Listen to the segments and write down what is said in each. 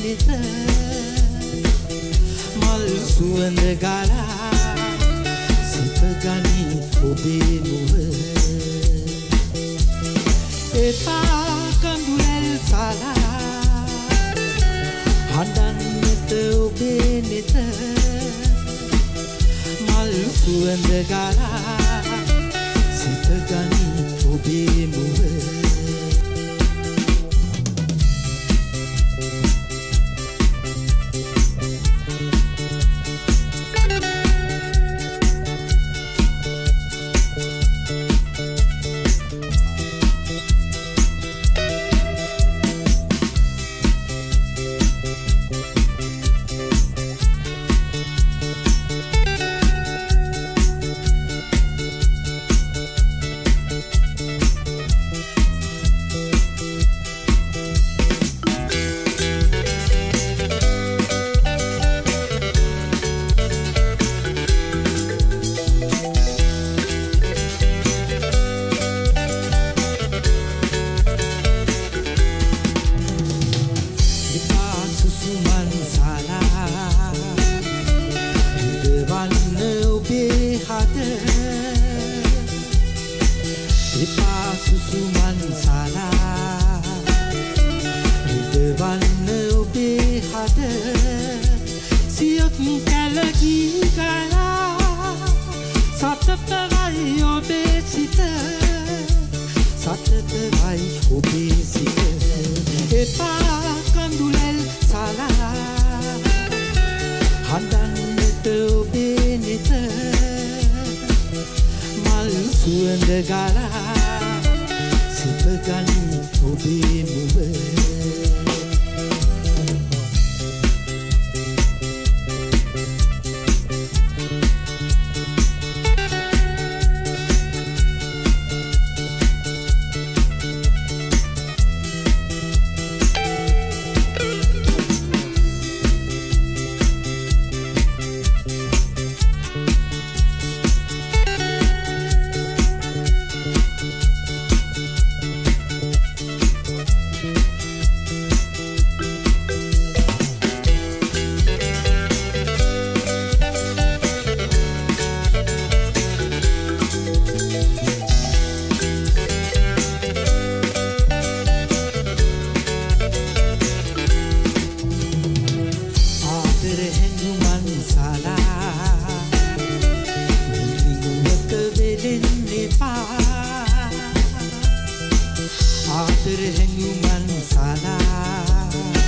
නෙත මල් සුවඳ ගලා සිත ගනි ඔබේ නුව එපා කඳුලැල් සලා හඬන්නට ඔබේ නෙත මල් සුවඳ ගලා සිත ගනි ඔබේ නුව එපා සුසුමන් සලා රිදවන්න ඔබේ හද සියක් කැලගී ගලා සතපවයි ඔබේ සිත සතපවයි ඔබේ සිත එපා කඳුලැල් සලා හඬන්නට ඔබේ නෙත මල් සුවඳ ගලා සිත ගනි ඔබේ මුව ආදර හැඟුමන් සලා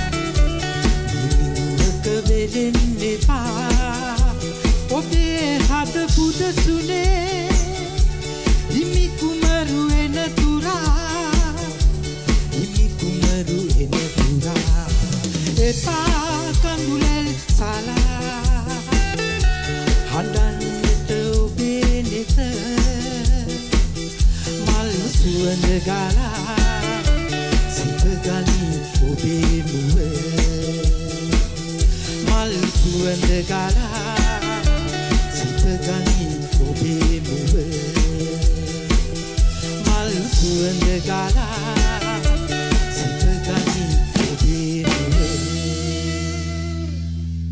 නිවිඳුක වෙලෙන්න එපා ඔබේ හද පුදසුනේ හිමි කුමරු එන තුරා හිමි කුමරු එන තුරා එපා කඳුලැල් සලා හඬන්නට ඔබේ නෙත මල් සුවඳ ගලා